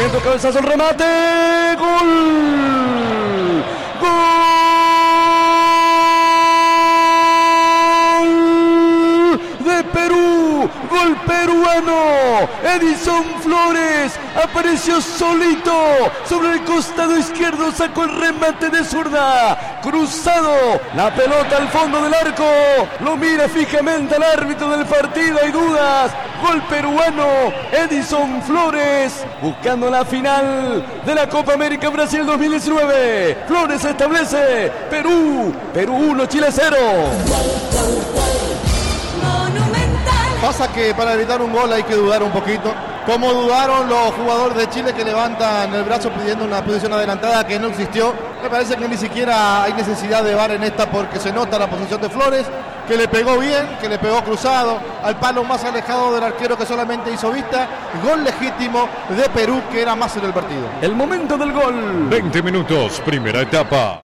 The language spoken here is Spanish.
centro, cabezazo, el remate. ¡Gol! ¡Gol de Perú! ¡Gol peruano! Edison Flores apareció solito sobre el costado izquierdo, sacó el remate de zurda, cruzado, la pelota al fondo del arco, lo mira fijamente al árbitro del partido, hay dudas, gol peruano, Edison Flores, buscando la final de la Copa América Brasil 2019, Flores establece, Perú 1, Chile 0. Pasa que para evitar un gol hay que dudar un poquito, como dudaron los jugadores de Chile que levantan el brazo pidiendo una posición adelantada que no existió. Me parece que ni siquiera hay necesidad de VAR en esta porque se nota la posición de Flores, que le pegó bien, que le pegó cruzado, al palo más alejado del arquero que solamente hizo vista. Gol legítimo de Perú, que era más en el partido. El momento del gol. 20 minutos, primera etapa.